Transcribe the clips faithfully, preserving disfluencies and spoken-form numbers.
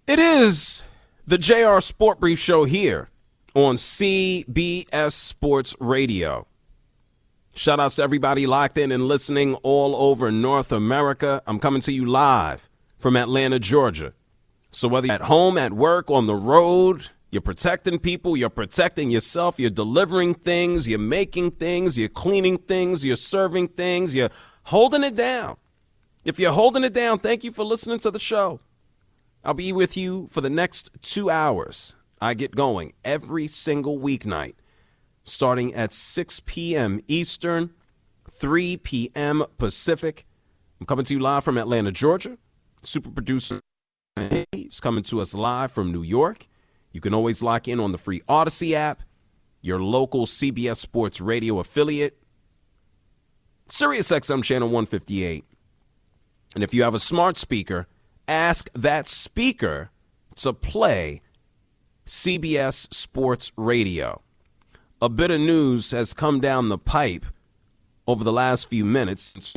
It is the J R Sport Brief Show here on C B S Sports Radio. Shout outs to everybody locked in and listening all over North America. I'm coming to you live from Atlanta, Georgia. So whether you're at home, at work, on the road, you're protecting people, you're protecting yourself, you're delivering things, you're making things, you're cleaning things, you're serving things, you're holding it down. If you're holding it down, thank you for listening to the show. I'll be with you for the next two hours. I get going every single weeknight, starting at six p.m. Eastern, three p.m. Pacific. I'm coming to you live from Atlanta, Georgia. Super producer is coming to us live from New York. You can always lock in on the free Odyssey app, your local C B S Sports Radio affiliate, Sirius X M channel one fifty-eight. And if you have a smart speaker, ask that speaker to play C B S Sports Radio. A bit of news has come down the pipe over the last few minutes.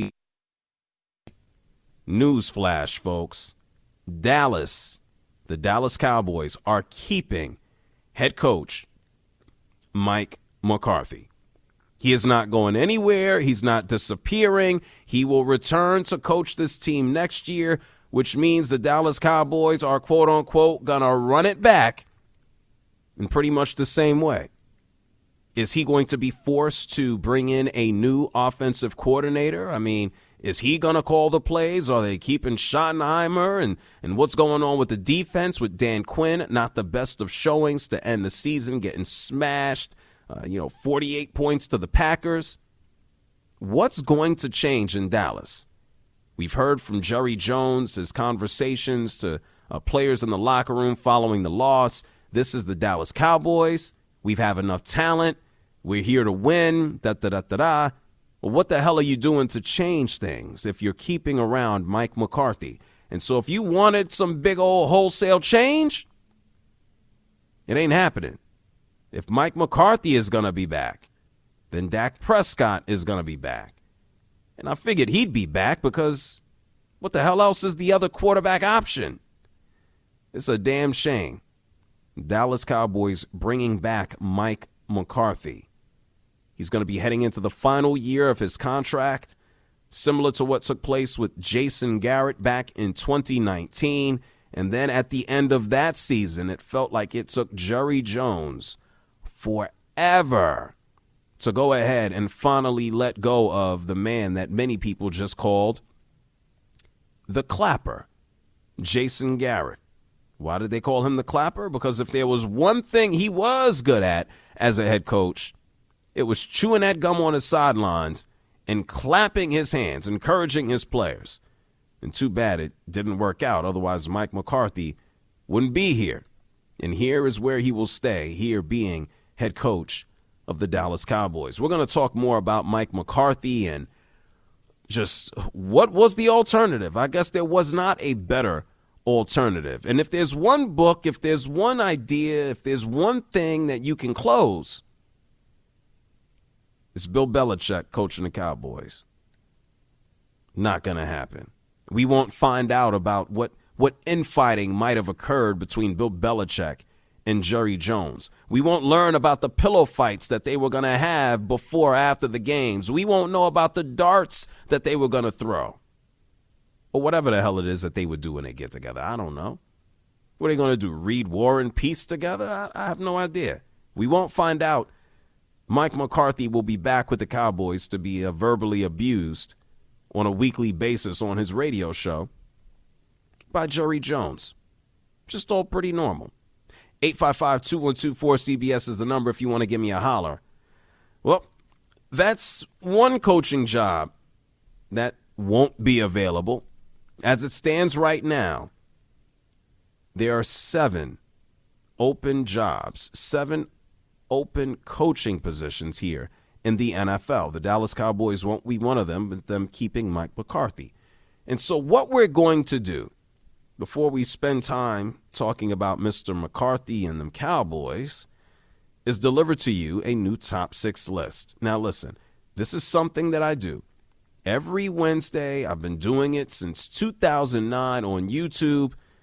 News flash, folks. Dallas, the Dallas Cowboys are keeping head coach Mike McCarthy. He is not going anywhere. He's not disappearing. He will return to coach this team next year, which means the Dallas Cowboys are, quote unquote, going to run it back in pretty much the same way. Is he going to be forced to bring in a new offensive coordinator? I mean, is he going to call the plays? Are they keeping Schottenheimer? And, and what's going on with the defense with Dan Quinn? Not the best of showings to end the season, getting smashed, uh, you know, forty-eight points to the Packers. What's going to change in Dallas? We've heard from Jerry Jones, his conversations to uh, players in the locker room following the loss. This is the Dallas Cowboys. We have enough talent. We're here to win. Da da da da da. Well, what the hell are you doing to change things if you're keeping around Mike McCarthy? And so if you wanted some big old wholesale change, it ain't happening. If Mike McCarthy is going to be back, then Dak Prescott is going to be back. And I figured he'd be back because what the hell else is the other quarterback option? It's a damn shame. Dallas Cowboys bringing back Mike McCarthy. He's going to be heading into the final year of his contract, similar to what took place with Jason Garrett back in twenty nineteen. And then at the end of that season, it felt like it took Jerry Jones forever to go ahead and finally let go of the man that many people just called the Clapper, Jason Garrett. Why did they call him the Clapper? Because if there was one thing he was good at as a head coach, it was chewing that gum on his sidelines and clapping his hands, encouraging his players. And too bad it didn't work out. Otherwise, Mike McCarthy wouldn't be here. And here is where he will stay, here being head coach of the Dallas Cowboys. We're going to talk more about Mike McCarthy and just what was the alternative. I guess there was not a better alternative. And if there's one book, if there's one idea, if there's one thing that you can close, it's Bill Belichick coaching the Cowboys. Not going to happen. We won't find out about what, what infighting might have occurred between Bill Belichick and Jerry Jones. We won't learn about the pillow fights that they were going to have before or after the games. We won't know about the darts that they were going to throw. Or whatever the hell it is that they would do when they get together. I don't know. What are they going to do, read War and Peace together? I, I have no idea. We won't find out. Mike McCarthy will be back with the Cowboys to be uh, verbally abused on a weekly basis on his radio show by Jerry Jones. Just all pretty normal. eight five five, two one two, four C B S is the number if you want to give me a holler. Well, that's one coaching job that won't be available. As it stands right now, there are seven open jobs, seven open coaching positions here in the N F L. The Dallas Cowboys won't be one of them, with them keeping Mike McCarthy. And so what we're going to do before we spend time talking about Mister McCarthy and them Cowboys is deliver to you a new top six list. Now, listen, this is something that I do every Wednesday. I've been doing it since two thousand nine on YouTube.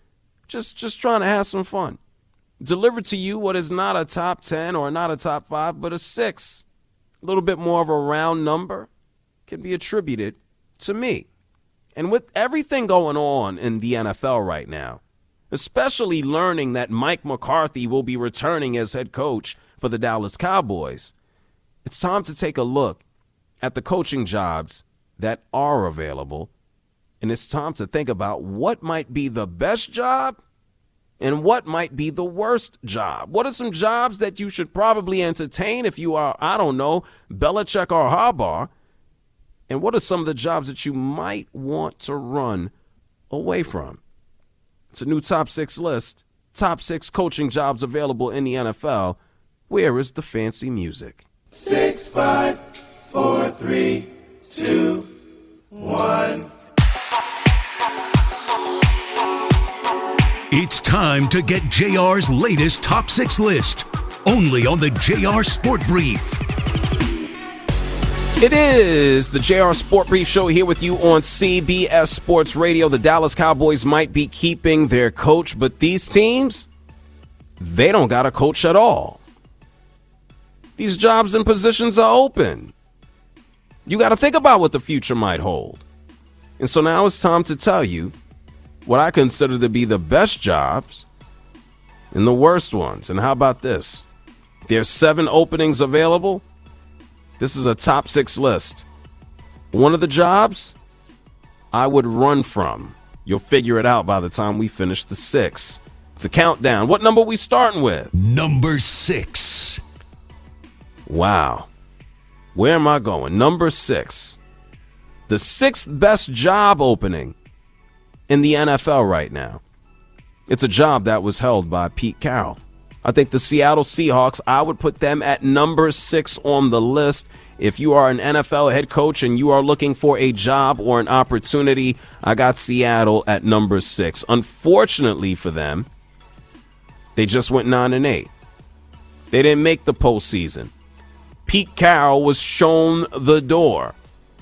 Just, just trying to have some fun. Deliver to you what is not a top ten or not a top five, but a six. A little bit more of a round number can be attributed to me. And with everything going on in the N F L right now, especially learning that Mike McCarthy will be returning as head coach for the Dallas Cowboys, it's time to take a look at the coaching jobs that are available. And it's time to think about what might be the best job and what might be the worst job. What are some jobs that you should probably entertain if you are, I don't know, Belichick or Harbaugh? And what are some of the jobs that you might want to run away from? It's a new top six list. Top six coaching jobs available in the N F L. Where is the fancy music? Six, five, four, three, two, one. It's time to get J R's latest top six list, only on the J R Sport Brief. It is the J R Sport Brief Show here with you on C B S Sports Radio. The Dallas Cowboys might be keeping their coach, but these teams, they don't got a coach at all. These jobs and positions are open. You got to think about what the future might hold. And so now it's time to tell you what I consider to be the best jobs and the worst ones. And how about this? There's seven openings available. This is a top six list. One of the jobs I would run from. You'll figure it out by the time we finish the six. It's a countdown. What number are we starting with? Number six. Wow. Where am I going? Number six. The sixth best job opening in the N F L right now. It's a job that was held by Pete Carroll. I think the Seattle Seahawks, I would put them at number six on the list. If you are an N F L head coach and you are looking for a job or an opportunity, I got Seattle at number six. Unfortunately for them, they just went nine and eight. They didn't make the postseason. Pete Carroll was shown the door.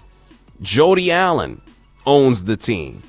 Jody Allen owns the team.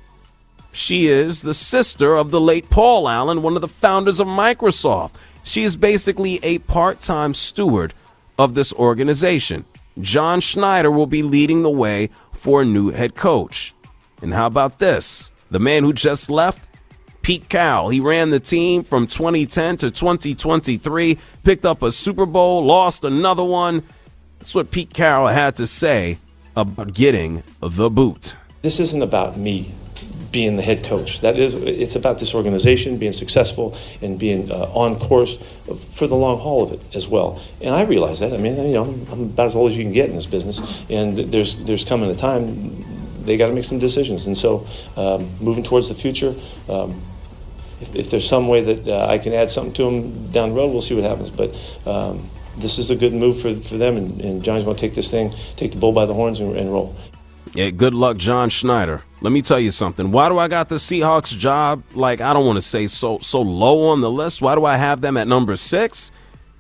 She is the sister of the late Paul Allen, one of the founders of Microsoft. She is basically a part-time steward of this organization. John Schneider will be leading the way for a new head coach. And how about this? The man who just left, Pete Carroll. He ran the team from twenty ten to twenty twenty-three, picked up a Super Bowl, lost another one. That's what Pete Carroll had to say about getting the boot. This isn't about me being the head coach. That is, it's about this organization being successful and being uh, on course for the long haul of it as well. And I realize that. I mean, you know, I'm about as old as you can get in this business, and there's there's coming a time they got to make some decisions. And so, um, moving towards the future, um, if, if there's some way that uh, I can add something to them down the road, we'll see what happens. But um, this is a good move for for them, and, and Johnny's going to take this thing, take the bull by the horns, and, and roll. Yeah, good luck, John Schneider. Let me tell you something. Why do I got the Seahawks job, like, I don't want to say so so low on the list? Why do I have them at number six?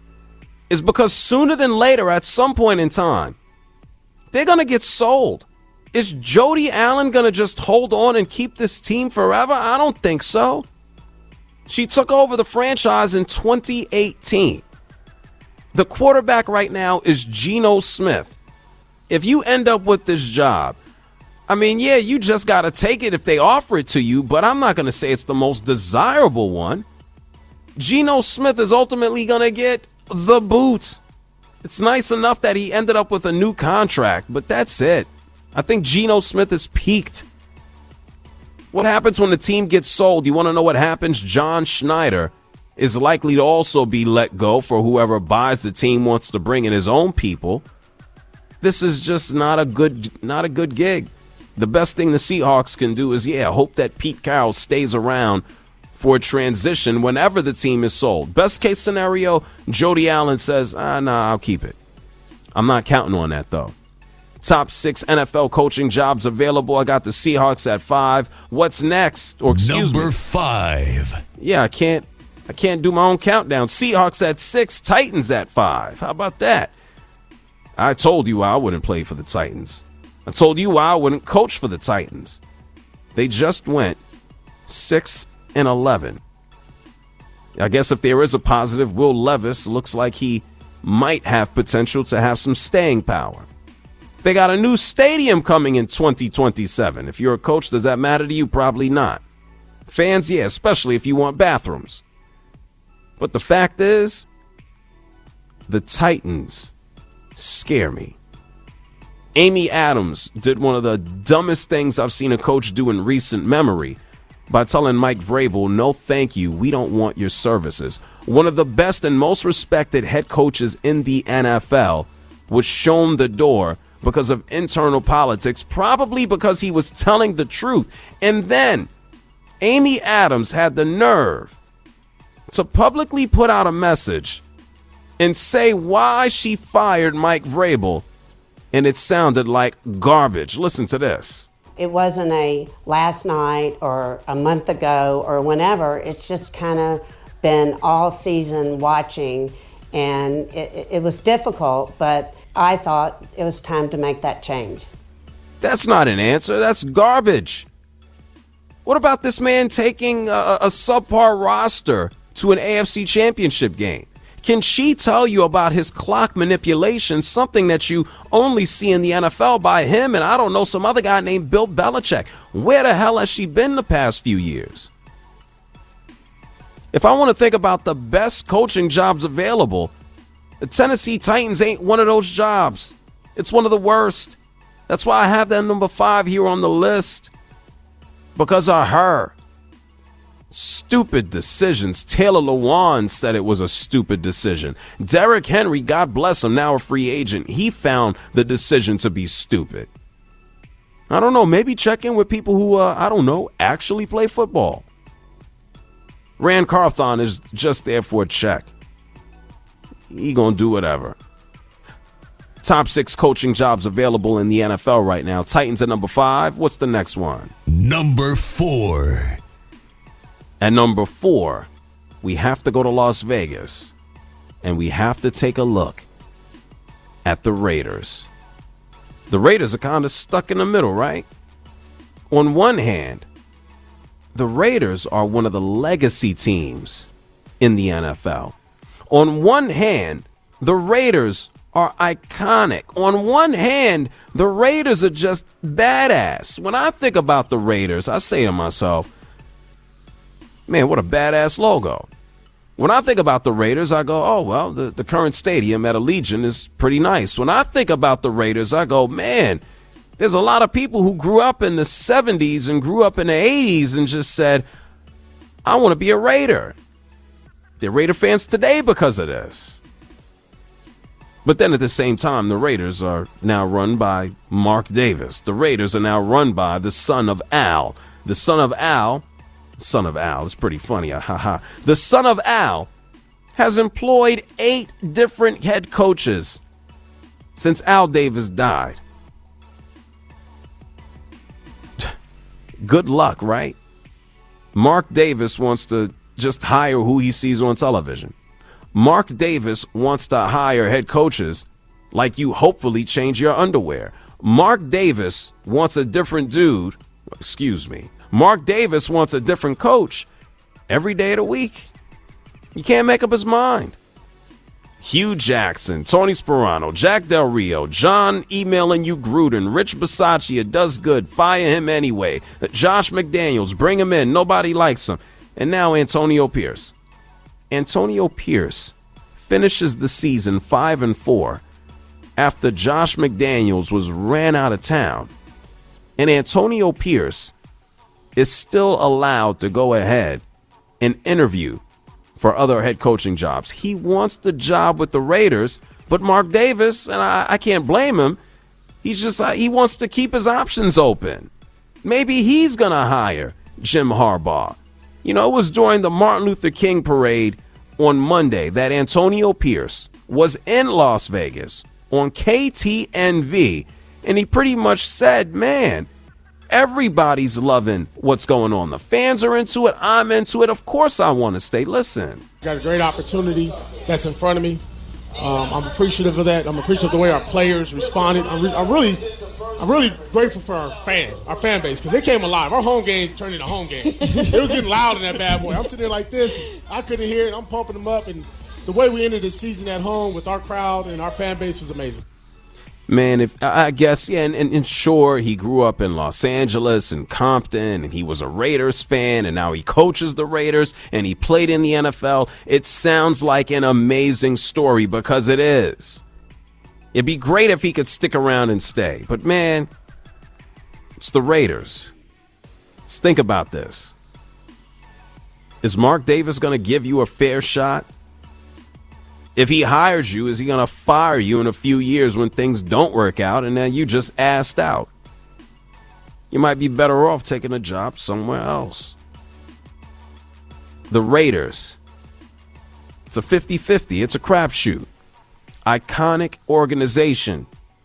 Is because sooner than later, at some point in time, they're going to get sold. Is Jody Allen going to just hold on and keep this team forever? I don't think so. She took over the franchise in twenty eighteen. The quarterback right now is Geno Smith. If you end up with this job, I mean, yeah, you just got to take it if they offer it to you, but I'm not going to say it's the most desirable one. Geno Smith is ultimately going to get the boot. It's nice enough that he ended up with a new contract, but that's it. I think Geno Smith is peaked. What happens when the team gets sold? You want to know what happens? John Schneider is likely to also be let go for whoever buys the team wants to bring in his own people. This is just not a good not a good gig. The best thing the Seahawks can do is, yeah, hope that Pete Carroll stays around for a transition whenever the team is sold. Best case scenario, Jody Allen says, ah, nah, I'll keep it. I'm not counting on that, though. Top six N F L coaching jobs available. I got the Seahawks at five. What's next? Or excuse Number me. five. Yeah, I can't I can't do my own countdown. Seahawks at six, Titans at five. How about that? I told you I wouldn't play for the Titans. I told you I wouldn't coach for the Titans. They just went six and eleven. I guess if there is a positive, Will Levis looks like he might have potential to have some staying power. They got a new stadium coming in twenty twenty-seven. If you're a coach, does that matter to you? Probably not. Fans, yeah, especially if you want bathrooms. But the fact is, the Titans scare me. Amy Adams did one of the dumbest things I've seen a coach do in recent memory by telling Mike Vrabel, no thank you, we don't want your services. One of the best and most respected head coaches in the N F L was shown the door because of internal politics, probably because he was telling the truth. And then Amy Adams had the nerve to publicly put out a message and say why she fired Mike Vrabel, and it sounded like garbage. Listen to this. It wasn't a last night or a month ago or whenever. It's just kind of been all season watching, and it, it was difficult, but I thought it was time to make that change. That's not an answer. That's garbage. What about this man taking a, a subpar roster to an A F C championship game? Can she tell you about his clock manipulation, something that you only see in the N F L by him and I don't know, some other guy named Bill Belichick? Where the hell has she been the past few years? If I want to think about the best coaching jobs available, the Tennessee Titans ain't one of those jobs. It's one of the worst. That's why I have that number five here on the list. Because of her. Stupid decisions. Taylor Lewan said it was a stupid decision. Derrick Henry, God bless him, now a free agent, he found the decision to be stupid. I don't know, maybe check in with people who, uh, I don't know, actually play football. Rand Carthon is just there for a check. He gonna do whatever. Top six coaching jobs available in the N F L right now. Titans at number five. What's the next one? Number four. At number four, we have to go to Las Vegas, and we have to take a look at the Raiders. The Raiders are kind of stuck in the middle, right? On one hand, the Raiders are one of the legacy teams in the N F L. On one hand, the Raiders are iconic. On one hand, the Raiders are just badass. When I think about the Raiders, I say to myself, man, what a badass logo. When I think about the Raiders, I go, oh, well, the, the current stadium at Allegiant is pretty nice. When I think about the Raiders, I go, man, there's a lot of people who grew up in the seventies and grew up in the eighties and just said, I want to be a Raider. They're Raider fans today because of this. But then at the same time, the Raiders are now run by Mark Davis. The Raiders are now run by the son of Al. The son of Al, son of Al, it's pretty funny. Ha ha. The son of Al has employed eight different head coaches since Al Davis died. Good luck, right? Mark Davis wants to just hire who he sees on television. Mark Davis wants to hire head coaches like you hopefully change your underwear. Mark Davis wants a different dude. Excuse me. Mark Davis wants a different coach every day of the week. You can't make up his mind. Hugh Jackson, Tony Sperano, Jack Del Rio, John emailing you Gruden, Rich Bisaccia does good, fire him anyway. Josh McDaniels, bring him in, nobody likes him. And now Antonio Pierce. Antonio Pierce finishes the season five and four after Josh McDaniels was ran out of town. And Antonio Pierce is still allowed to go ahead and interview for other head coaching jobs. He wants the job with the Raiders, but Mark Davis, and I, I can't blame him, he's just uh, he wants to keep his options open. Maybe he's going to hire Jim Harbaugh. You know, it was during the Martin Luther King parade on Monday that Antonio Pierce was in Las Vegas on K T N V, and he pretty much said, man, everybody's loving what's going on. The fans are into it. I'm into it. Of course I want to stay. Listen. Got a great opportunity that's in front of me. Um, I'm appreciative of that. I'm appreciative of the way our players responded. I'm, re- I'm really, I'm really grateful for our fan, our fan base, because they came alive. Our home games turned into home games. It was getting loud in that bad boy. I'm sitting there like this. I couldn't hear it. I'm pumping them up, and the way we ended the season at home with our crowd and our fan base was amazing. Man, if I guess, yeah, and, and, and sure, he grew up in Los Angeles and Compton, and he was a Raiders fan, and now he coaches the Raiders, and he played in the N F L. It sounds like an amazing story, because it is. It'd be great if he could stick around and stay. But, man, it's the Raiders. Let's think about this. Is Mark Davis going to give you a fair shot? If he hires you, is he going to fire you in a few years when things don't work out and then you just asked out? You might be better off taking a job somewhere else. The Raiders. It's a fifty-fifty. It's a crapshoot. Iconic organization.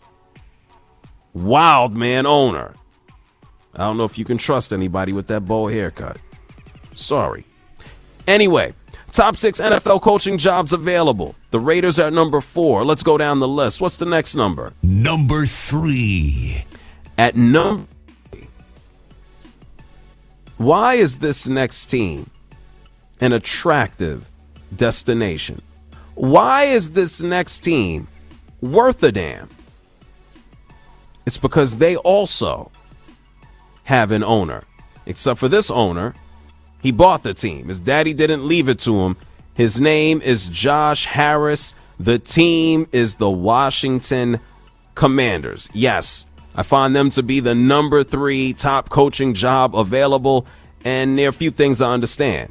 Wild man owner. I don't know if you can trust anybody with that bowl haircut. Sorry. Anyway. Top six N F L coaching jobs available. The Raiders are at number four. Let's go down the list. What's the next number? Number three. At number three. Why is this next team an attractive destination? Why is this next team worth a damn? It's because they also have an owner. Except for this owner, he bought the team. His daddy didn't leave it to him. His name is Josh Harris. The team is the Washington Commanders. Yes, I find them to be the number three top coaching job available, and there are a few things I understand.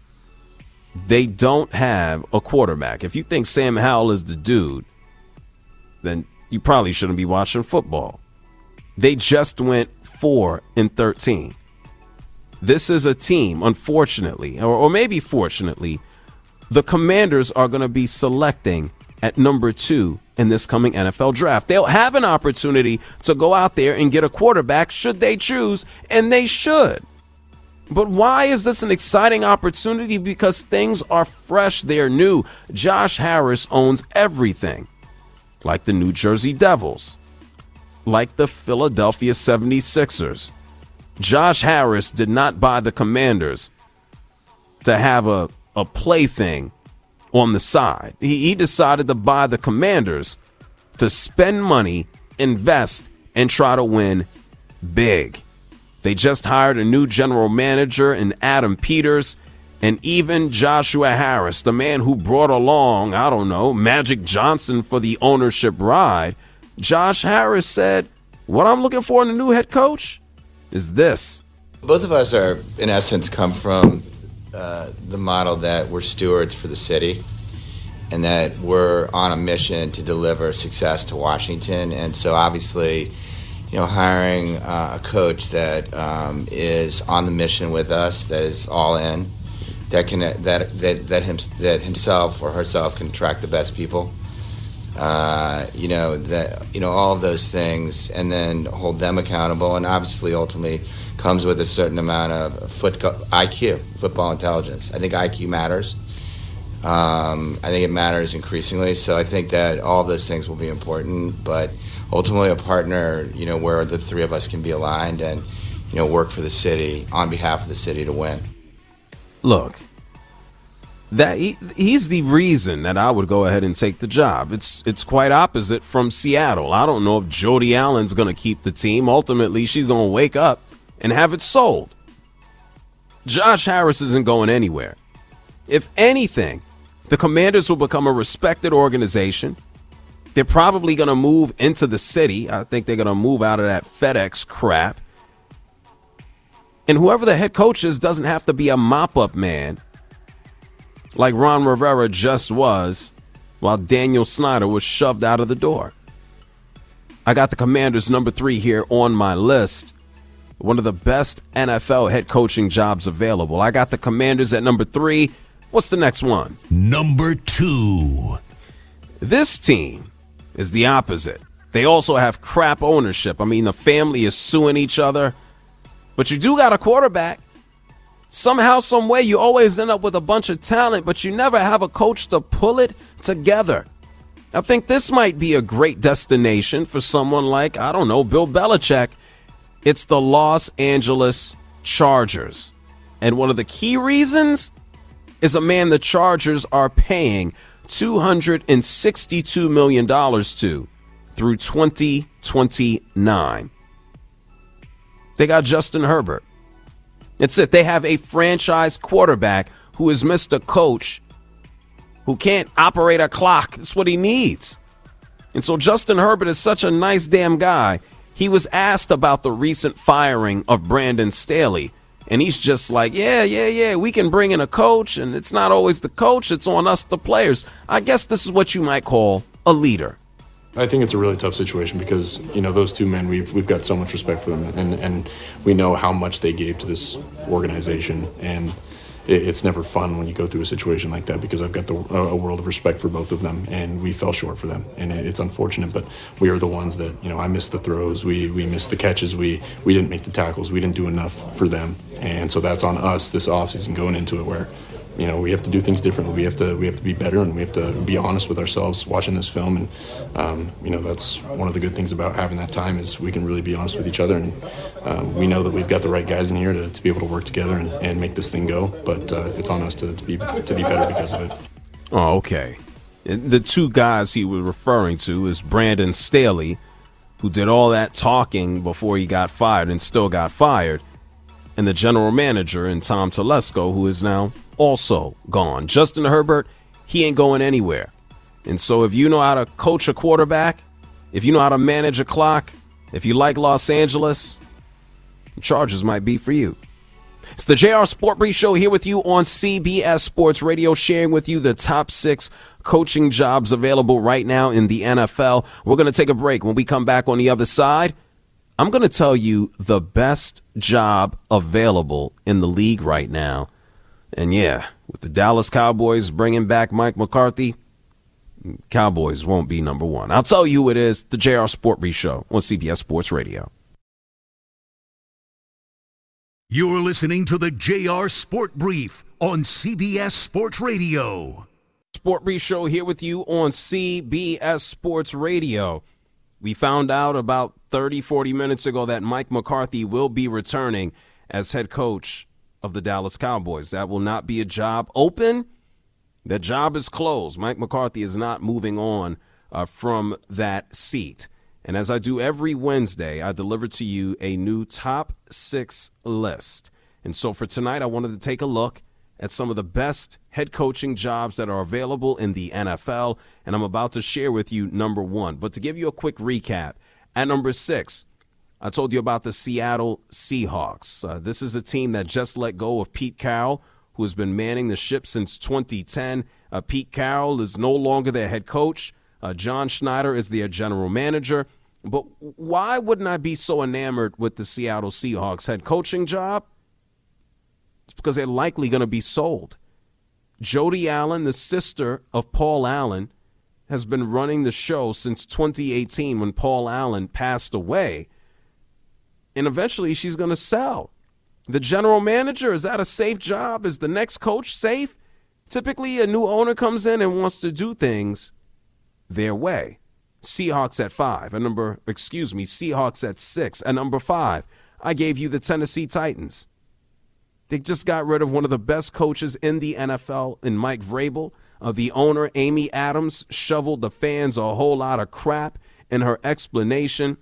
They don't have a quarterback. If you think Sam Howell is the dude, then you probably shouldn't be watching football. They just went four and thirteen. This is a team, unfortunately, or, or maybe fortunately, the Commanders are going to be selecting at number two in this coming N F L draft. They'll have an opportunity to go out there and get a quarterback should they choose, and they should. But why is this an exciting opportunity? Because things are fresh, they're new. Josh Harris owns everything, like the New Jersey Devils, like the Philadelphia seventy-sixers. Josh Harris did not buy the Commanders to have a, a plaything on the side. He, he decided to buy the Commanders to spend money, invest, and try to win big. They just hired a new general manager in Adam Peters, and even Joshua Harris, the man who brought along, I don't know, Magic Johnson for the ownership ride. Josh Harris said, what I'm looking for in a new head coach is this. Both of us are, in essence, come from uh, the model that we're stewards for the city and that we're on a mission to deliver success to Washington. And so obviously, you know, hiring uh, a coach that um, is on the mission with us, that is all in, that can that that that, him, that himself or herself can attract the best people. Uh, you know that you know all of those things, and then hold them accountable, and obviously, ultimately, comes with a certain amount of foot I Q, football intelligence. I think I Q matters. Um, I think it matters increasingly. So I think that all of those things will be important, but ultimately, a partner, you know, where the three of us can be aligned and you know work for the city on behalf of the city to win. Look. That he, he's the reason that I would go ahead and take the job. It's it's quite opposite from Seattle. I don't know if Jody Allen's going to keep the team. Ultimately, she's going to wake up and have it sold. Josh Harris isn't going anywhere. If anything, the Commanders will become a respected organization. They're probably going to move into the city. I think they're going to move out of that FedEx crap. And whoever the head coach is doesn't have to be a mop-up man like Ron Rivera just was while Daniel Snyder was shoved out of the door. I got the Commanders number three here on my list. One of the best N F L head coaching jobs available. I got the Commanders at number three. What's the next one? Number two. This team is the opposite. They also have crap ownership. I mean, the family is suing each other. But you do got a quarterback. Somehow, some way, you always end up with a bunch of talent, but you never have a coach to pull it together. I think this might be a great destination for someone like, I don't know, Bill Belichick. It's the Los Angeles Chargers. And one of the key reasons is a man the Chargers are paying two hundred sixty-two million dollars to through twenty twenty-nine. They got Justin Herbert. That's it. They have a franchise quarterback who has missed a coach who can't operate a clock. That's what he needs. And so Justin Herbert is such a nice damn guy. He was asked about the recent firing of Brandon Staley. And he's just like, yeah, yeah, yeah, we can bring in a coach. And it's not always the coach. It's on us, the players. I guess this is what you might call a leader. I think it's a really tough situation because, you know, those two men, we've we've got so much respect for them, and, and we know how much they gave to this organization, and it, it's never fun when you go through a situation like that because I've got the, a world of respect for both of them, and we fell short for them, and it, it's unfortunate, but we are the ones that, you know, I missed the throws, we we missed the catches, we, we didn't make the tackles, we didn't do enough for them, and so that's on us this offseason going into it where, you know, we have to do things differently. We have to we have to be better, and we have to be honest with ourselves watching this film. And um, you know, that's one of the good things about having that time is we can really be honest with each other. And um, we know that we've got the right guys in here to, to be able to work together and, and make this thing go. But uh, it's on us to, to be to be better because of it. Oh, okay. The two guys he was referring to is Brandon Staley, who did all that talking before he got fired and still got fired, and the general manager in Tom Telesco, who is now also gone. Justin Herbert, he ain't going anywhere. And so if you know how to coach a quarterback, if you know how to manage a clock, if you like Los Angeles, the Chargers might be for you. It's the J R Sport Brief Show here with you on C B S Sports Radio, sharing with you the top six coaching jobs available right now in the N F L. We're going to take a break. When we come back on the other side, I'm going to tell you the best job available in the league right now. And yeah, with the Dallas Cowboys bringing back Mike McCarthy, Cowboys won't be number one. I'll tell you who it is, the J R Sport Brief Show on C B S Sports Radio. You're listening to the J R Sport Brief on C B S Sports Radio. Sport Brief Show here with you on C B S Sports Radio. We found out about thirty, forty minutes ago that Mike McCarthy will be returning as head coach of the Dallas Cowboys. That will not be a job open. That job is closed. Mike McCarthy is not moving on uh, from that seat. And as I do every Wednesday, I deliver to you a new top six list. And so for tonight, I wanted to take a look at some of the best head coaching jobs that are available in the N F L. And I'm about to share with you number one. But to give you a quick recap, at number six, I told you about the Seattle Seahawks. Uh, this is a team that just let go of Pete Carroll, who has been manning the ship since twenty ten. Uh, Pete Carroll is no longer their head coach. Uh, John Schneider is their general manager. But why wouldn't I be so enamored with the Seattle Seahawks head coaching job? It's because they're likely going to be sold. Jody Allen, the sister of Paul Allen, has been running the show since twenty eighteen when Paul Allen passed away. And eventually she's going to sell. The general manager, is that a safe job? Is the next coach safe? Typically, a new owner comes in and wants to do things their way. Seahawks at five. At number, excuse me, Seahawks at six. At number five, I gave you the Tennessee Titans. They just got rid of one of the best coaches in the N F L in Mike Vrabel. Uh, the owner, Amy Adams, shoveled the fans a whole lot of crap in her explanation.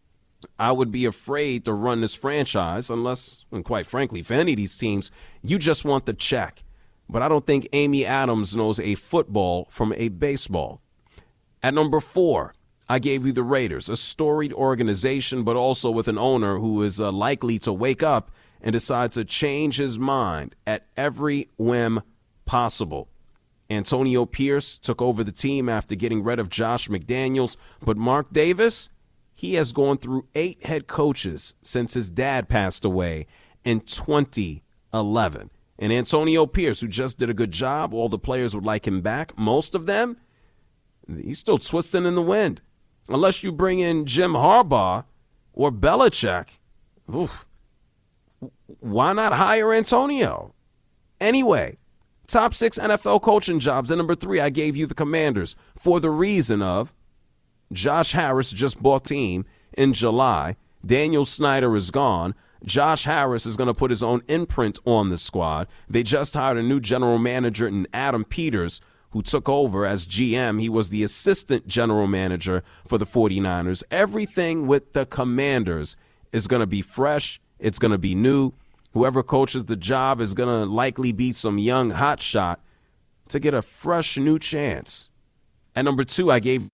I would be afraid to run this franchise unless, and quite frankly, for any of these teams, you just want the check. But I don't think Amy Adams knows a football from a baseball. At number four, I gave you the Raiders, a storied organization, but also with an owner who is uh, likely to wake up and decide to change his mind at every whim possible. Antonio Pierce took over the team after getting rid of Josh McDaniels, but Mark Davis, he has gone through eight head coaches since his dad passed away in twenty eleven. And Antonio Pierce, who just did a good job, all the players would like him back. Most of them, he's still twisting in the wind. Unless you bring in Jim Harbaugh or Belichick, oof, why not hire Antonio? Anyway, Top six N F L coaching jobs. And number three, I gave you the Commanders for the reason of Josh Harris just bought team in July. Daniel Snyder is gone. Josh Harris is going to put his own imprint on the squad. They just hired a new general manager in Adam Peters, who took over as G M. He was the assistant general manager for the 49ers. Everything with the Commanders is going to be fresh. It's going to be new. Whoever coaches the job is going to likely be some young hotshot to get a fresh new chance. At number two, I gave.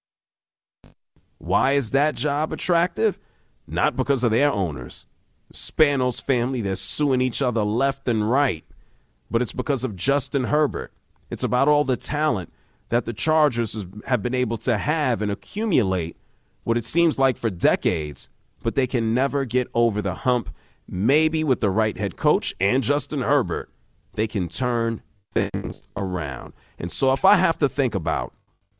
Why is that job attractive? Not because of their owners. Spanos family, they're suing each other left and right. But it's because of Justin Herbert. It's about all the talent that the Chargers have been able to have and accumulate what it seems like for decades, but they can never get over the hump. Maybe with the right head coach and Justin Herbert, they can turn things around. And so if I have to think about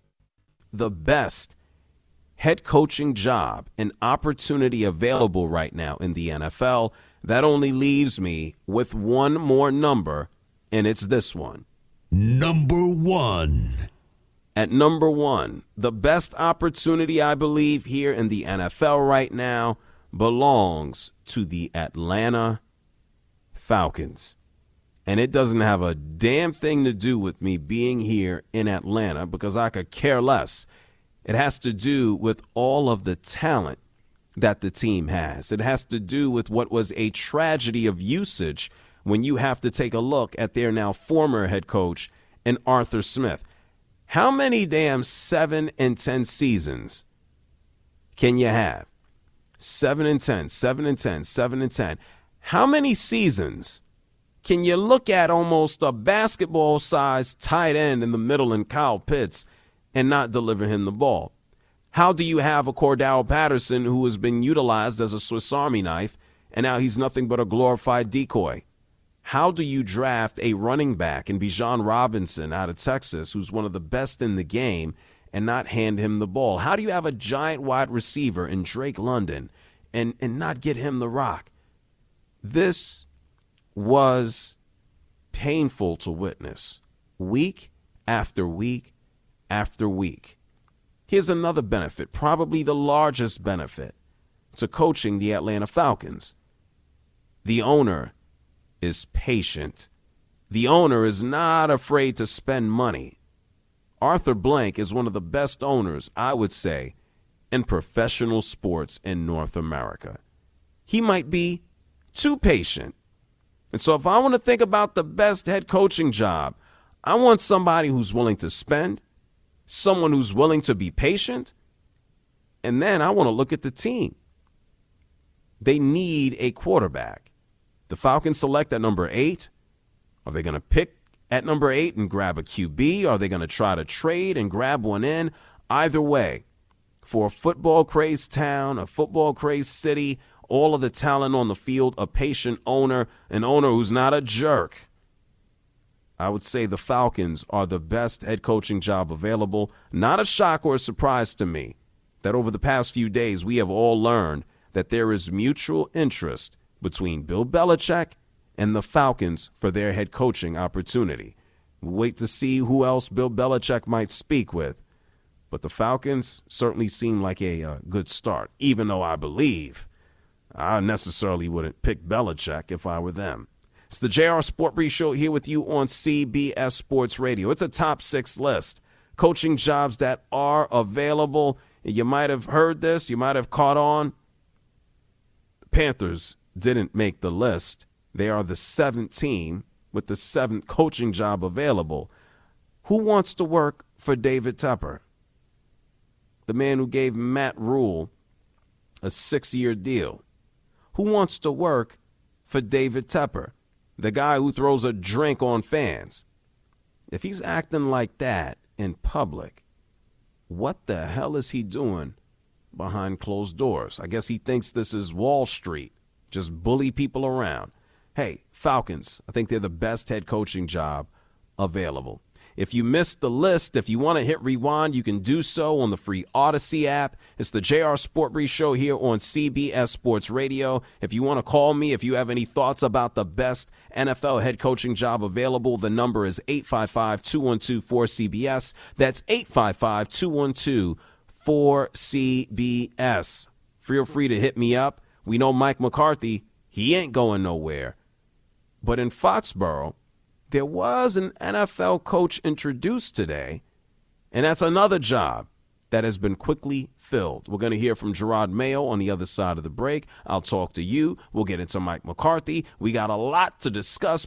the best head coaching job and opportunity available right now in the N F L, that only leaves me with one more number, and it's this one. Number one. At number one, the best opportunity, I believe, here in the N F L right now belongs to the Atlanta Falcons. And it doesn't have a damn thing to do with me being here in Atlanta because I could care less. It has to do with all of the talent that the team has. It has to do with what was a tragedy of usage when you have to take a look at their now former head coach and Arthur Smith. How many damn seven and ten seasons can you have? Seven and ten, seven and ten, seven and ten. How many seasons can you look at almost a basketball-sized tight end in the middle in Kyle Pitts and not deliver him the ball? How do you have a Cordell Patterson who has been utilized as a Swiss Army knife and now he's nothing but a glorified decoy? How do you draft a running back in Bijan Robinson out of Texas, who's one of the best in the game, and not hand him the ball? How do you have a giant wide receiver in Drake London and, and not get him the rock? This was painful to witness week after week after week. Here's another benefit, probably the largest benefit to coaching the Atlanta Falcons. The owner is patient. The owner is not afraid to spend money. Arthur Blank is one of the best owners, I would say, in professional sports in North America. He might be too patient. And so if I want to think about the best head coaching job, I want somebody who's willing to spend, someone who's willing to be patient, and then I want to look at the team. They need a quarterback. The Falcons select at number eight. Are they going to pick at number eight and grab a Q B? Are they going to try to trade and grab one in? Either way, for a football-crazed town, a football-crazed city, all of the talent on the field, a patient owner, an owner who's not a jerk, I would say the Falcons are the best head coaching job available. Not a shock or a surprise to me that over the past few days we have all learned that there is mutual interest between Bill Belichick and the Falcons for their head coaching opportunity. We'll wait to see who else Bill Belichick might speak with. But the Falcons certainly seem like a uh, good start, even though I believe I necessarily wouldn't pick Belichick if I were them. It's the J R Sport Brief Show here with you on C B S Sports Radio. It's a top six list. Coaching jobs that are available. You might have heard this. You might have caught on. The Panthers didn't make the list. They are the seventh team with the seventh coaching job available. Who wants to work for David Tepper, the man who gave Matt Rule a six-year deal? Who wants to work for David Tepper, the guy who throws a drink on fans? If he's acting like that in public, what the hell is he doing behind closed doors? I guess he thinks this is Wall Street. Just bully people around. Hey, Falcons, I think they're the best head coaching job available. If you missed the list, if you want to hit rewind, you can do so on the free Odyssey app. It's the J R Sport Brief Show here on C B S Sports Radio. If you want to call me, if you have any thoughts about the best N F L head coaching job available, the number is eight five five, two one two, four C B S. That's eight five five, two one two, four C B S. Feel free to hit me up. We know Mike McCarthy, he ain't going nowhere. But in Foxborough, there was an N F L coach introduced today, and that's another job that has been quickly filled. We're going to hear from Gerard Mayo on the other side of the break. I'll talk to you. We'll get into Mike McCarthy. We got a lot to discuss.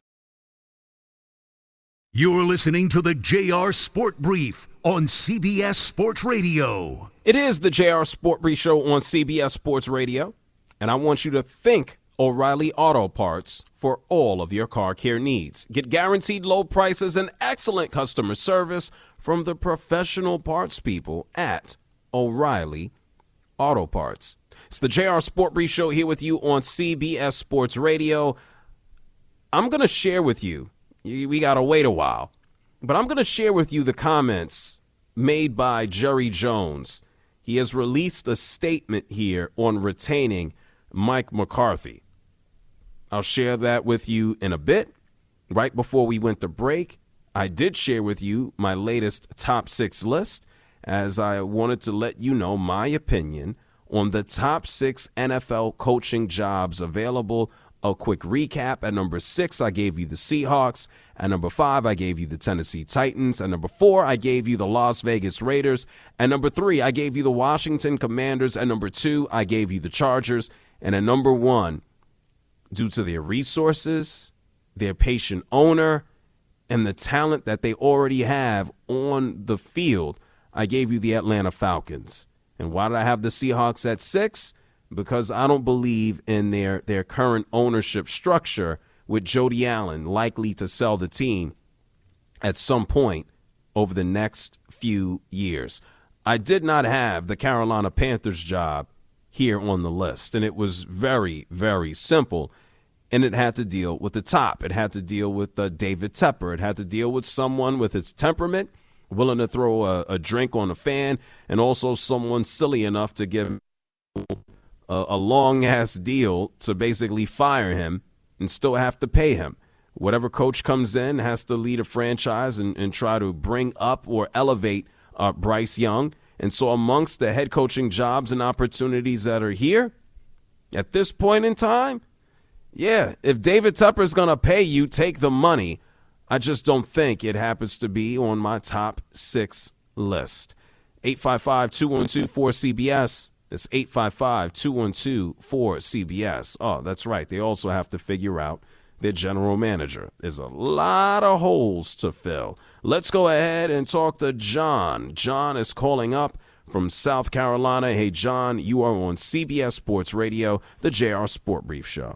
You're listening to the J R Sport Brief on C B S Sports Radio. It is the J R Sport Brief Show on C B S Sports Radio, and I want you to think O'Reilly Auto Parts for all of your car care needs. Get guaranteed low prices and excellent customer service from the professional parts people at O'Reilly Auto Parts. It's the J R Sport Brief Show here with you on C B S Sports Radio. I'm going to share with you, we got to wait a while, but I'm going to share with you the comments made by Jerry Jones. He has released a statement here on retaining Mike McCarthy. I'll share that with you in a bit. Right before we went to break, I did share with you my latest top six list, as I wanted to let you know my opinion on the top six N F L coaching jobs available. A quick recap. At number six, I gave you the Seahawks. At number five, I gave you the Tennessee Titans. At number four, I gave you the Las Vegas Raiders. At number three, I gave you the Washington Commanders. At number two, I gave you the Chargers. And at number one, due to their resources, their patient owner, and the talent that they already have on the field, I gave you the Atlanta Falcons. And why did I have the Seahawks at six? Because I don't believe in their, their current ownership structure, with Jody Allen likely to sell the team at some point over the next few years. I did not have the Carolina Panthers job here on the list, and it was very, very simple, and it had to deal with the top. It had to deal with uh, David Tepper. It had to deal with someone with its temperament, willing to throw a, a drink on a fan, and also someone silly enough to give a, a long-ass deal to basically fire him and still have to pay him. Whatever coach comes in has to lead a franchise and, and try to bring up or elevate uh, Bryce Young. And so amongst the head coaching jobs and opportunities that are here, at this point in time, yeah, if David Tepper is going to pay you, take the money. I just don't think it happens to be on my top six list. eight five five, two one two, four C B S. It's eight five five, two one two, four C B S. Oh, that's right. They also have to figure out their general manager. There's a lot of holes to fill. Let's go ahead and talk to John. John is calling up from South Carolina. Hey, John, you are on C B S Sports Radio, the J R Sport Brief Show.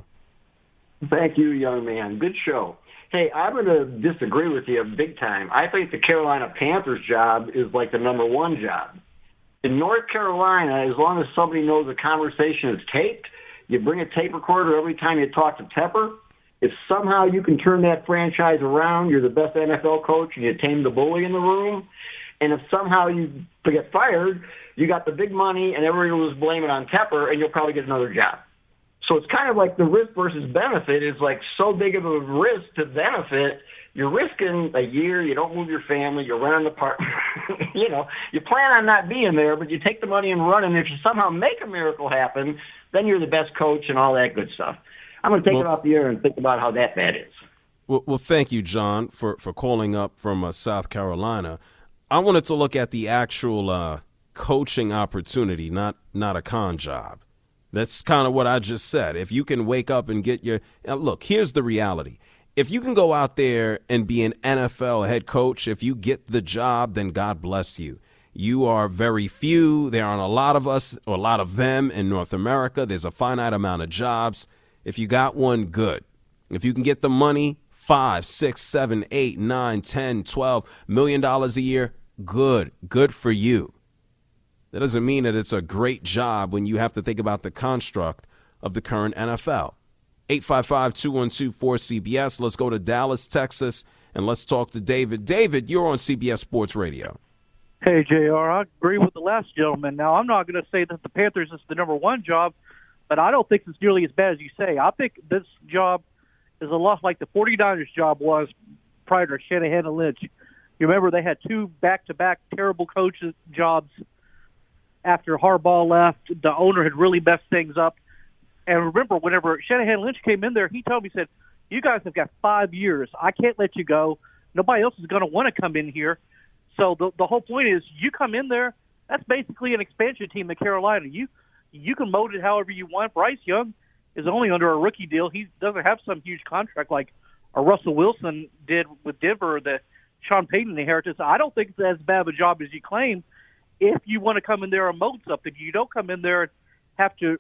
Thank you, young man. Good show. Hey, I'm going to disagree with you big time. I think the Carolina Panthers job is like the number one job. In North Carolina, as long as somebody knows the conversation is taped, you bring a tape recorder every time you talk to Tepper. If somehow you can turn that franchise around, you're the best N F L coach, and you tame the bully in the room. And if somehow you get fired, you got the big money, and everybody will just blame it on Tepper, and you'll probably get another job. So it's kind of like the risk versus benefit is like so big of a risk to benefit. You're risking a year, you don't move your family, you're running the park. You know, you plan on not being there, but you take the money and run, and if you somehow make a miracle happen, then you're the best coach and all that good stuff. I'm going to take well, it off the air and think about how that bad is. Well, well thank you, John, for, for calling up from uh, South Carolina. I wanted to look at the actual uh, coaching opportunity, not not a con job. That's kind of what I just said. If you can wake up and get your – look, here's the reality. If you can go out there and be an N F L head coach, if you get the job, then God bless you. You are very few. There aren't a lot of us or a lot of them in North America. There's a finite amount of jobs. If you got one, good. If you can get the money, five, six, seven, eight, nine, ten, twelve million dollars a year, good. Good for you. That doesn't mean that it's a great job when you have to think about the construct of the current N F L. eight five five, two one two, four C B S. Let's go to Dallas, Texas, and let's talk to David. David, you're on C B S Sports Radio. Hey, J R, I agree with the last gentleman. Now, I'm not going to say that the Panthers is the number one job, but I don't think it's nearly as bad as you say. I think this job is a lot like the 49ers job was prior to Shanahan and Lynch. You remember they had two back-to-back terrible coaches jobs after Harbaugh left. The owner had really messed things up. And remember, whenever Shanahan and Lynch came in there, he told me, he said, you guys have got five years. I can't let you go. Nobody else is going to want to come in here. So the the whole point is you come in there, that's basically an expansion team in Carolina. You you can mold it however you want. Bryce Young is only under a rookie deal. He doesn't have some huge contract like a Russell Wilson did with Denver that Sean Payton inherited. So I don't think it's as bad of a job as you claim if you want to come in there and mold something. You don't come in there and have to,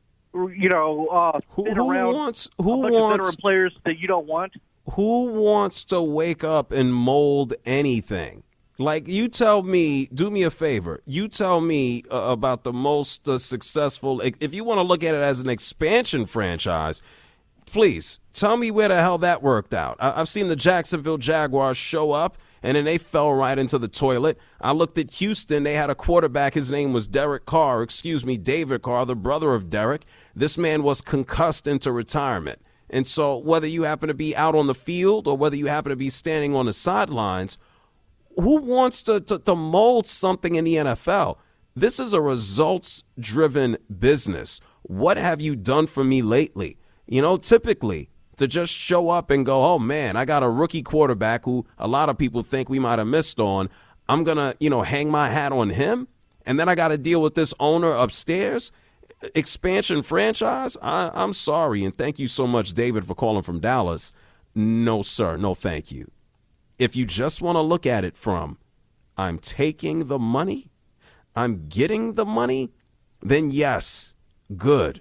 you know, uh, who, fit who around wants, who a bunch wants, of veteran players that you don't want. Who wants to wake up and mold anything? Like, you tell me, do me a favor. You tell me uh, about the most uh, successful, if you want to look at it as an expansion franchise, please tell me where the hell that worked out. I- I've seen the Jacksonville Jaguars show up, and then they fell right into the toilet. I looked at Houston. They had a quarterback. His name was Derek Carr, excuse me, David Carr, the brother of Derek. This man was concussed into retirement. And so whether you happen to be out on the field or whether you happen to be standing on the sidelines, who wants to, to, to mold something in the N F L? This is a results-driven business. What have you done for me lately? You know, typically to just show up and go, oh, man, I got a rookie quarterback who a lot of people think we might have missed on. I'm going to, you know, hang my hat on him. And then I got to deal with this owner upstairs. Expansion franchise? I, I'm sorry. And thank you so much, David, for calling from Dallas. No, sir. No, thank you. If you just want to look at it from, I'm taking the money, I'm getting the money, then yes, good.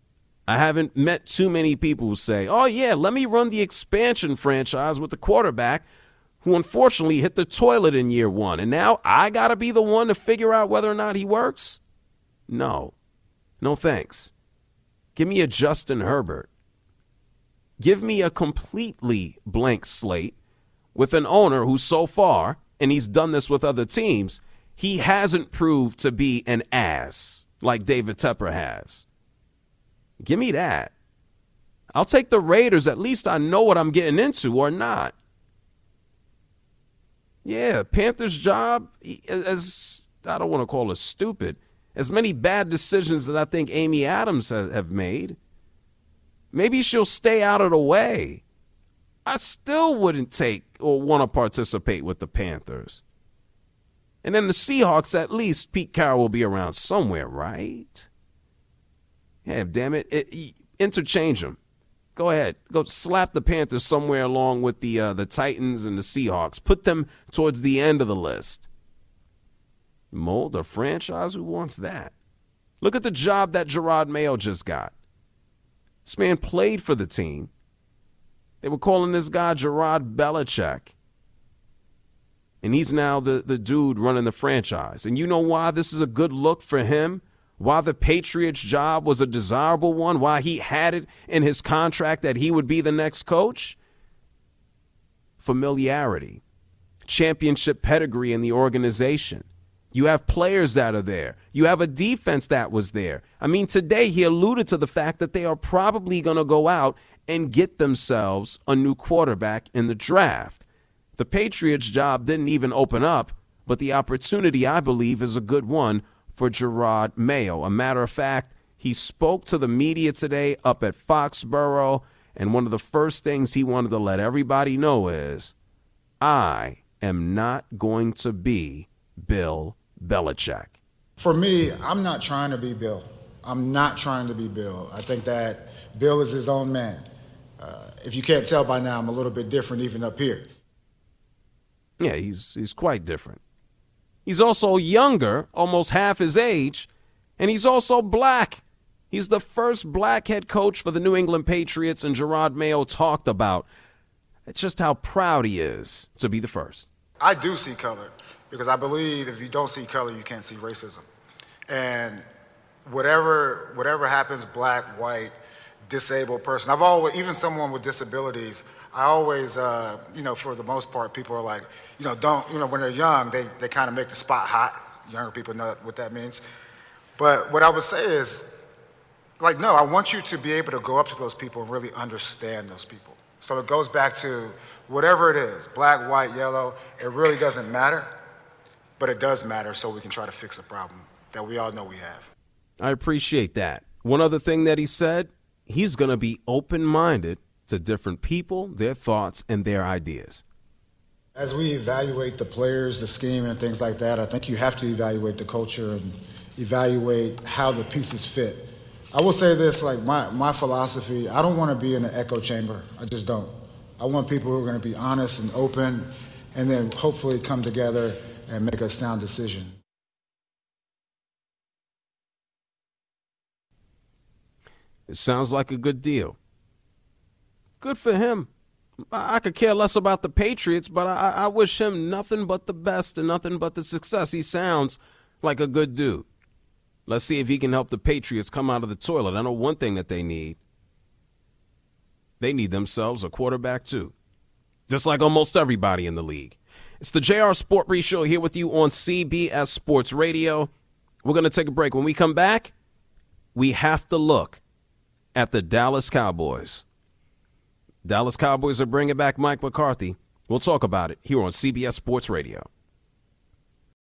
I haven't met too many people who say, oh, yeah, let me run the expansion franchise with the quarterback who unfortunately hit the toilet in year one. And now I got to be the one to figure out whether or not he works? No. No thanks. Give me a Justin Herbert. Give me a completely blank slate with an owner who so far, and he's done this with other teams, he hasn't proved to be an ass like David Tepper has. Give me that. I'll take the Raiders. At least I know what I'm getting into or not. Yeah, Panthers' job, as I don't want to call it stupid, as many bad decisions that I think Amy Adams ha- have made. Maybe she'll stay out of the way. I still wouldn't take or want to participate with the Panthers. And then the Seahawks, at least Pete Carroll will be around somewhere, right? Yeah, damn it. it, it interchange them. Go ahead. Go slap the Panthers somewhere along with the uh, the Titans and the Seahawks. Put them towards the end of the list. Mold a franchise? Who wants that? Look at the job that Gerard Mayo just got. This man played for the team. They were calling this guy Gerard Belichick. And he's now the, the dude running the franchise. And you know why this is a good look for him? Why the Patriots job was a desirable one? Why he had it in his contract that he would be the next coach? Familiarity. Championship pedigree in the organization. You have players that are there. You have a defense that was there. I mean, today he alluded to the fact that they are probably going to go out and get themselves a new quarterback in the draft. The Patriots job didn't even open up, but the opportunity, I believe, is a good one for Gerard Mayo. A matter of fact, he spoke to the media today up at Foxborough, and one of the first things he wanted to let everybody know is, I am not going to be Bill Belichick. For me, I'm not trying to be Bill. I'm not trying to be Bill. I think that Bill is his own man. Uh, if you can't tell by now, I'm a little bit different even up here. Yeah, he's he's quite different. He's also younger, almost half his age, and he's also black. He's the first black head coach for the New England Patriots, and Gerard Mayo talked about just how proud he is to be the first. I do see color because I believe if you don't see color, you can't see racism. And whatever whatever happens, black, white, disabled person, I've always, even someone with disabilities, I always, uh, you know, for the most part, people are like, you know, don't, you know, when they're young, they, they kind of make the spot hot. Younger people know what that means. But what I would say is, like, no, I want you to be able to go up to those people and really understand those people. So it goes back to whatever it is, black, white, yellow, it really doesn't matter, but it does matter so we can try to fix a problem that we all know we have. I appreciate that. One other thing that he said, he's going to be open-minded to different people, their thoughts, and their ideas. As we evaluate the players, the scheme, and things like that, I think you have to evaluate the culture and evaluate how the pieces fit. I will say this, like my, my philosophy, I don't want to be in an echo chamber. I just don't. I want people who are going to be honest and open and then hopefully come together and make a sound decision. It sounds like a good deal. Good for him. I, I could care less about the Patriots, but I, I wish him nothing but the best and nothing but the success. He sounds like a good dude. Let's see if he can help the Patriots come out of the toilet. I know one thing that they need. They need themselves a quarterback, too. Just like almost everybody in the league. It's the J R Sport Brief Show here with you on C B S Sports Radio. We're going to take a break. When we come back, we have to look at the Dallas Cowboys. Dallas Cowboys are bringing back Mike McCarthy. We'll talk about it here on C B S Sports Radio.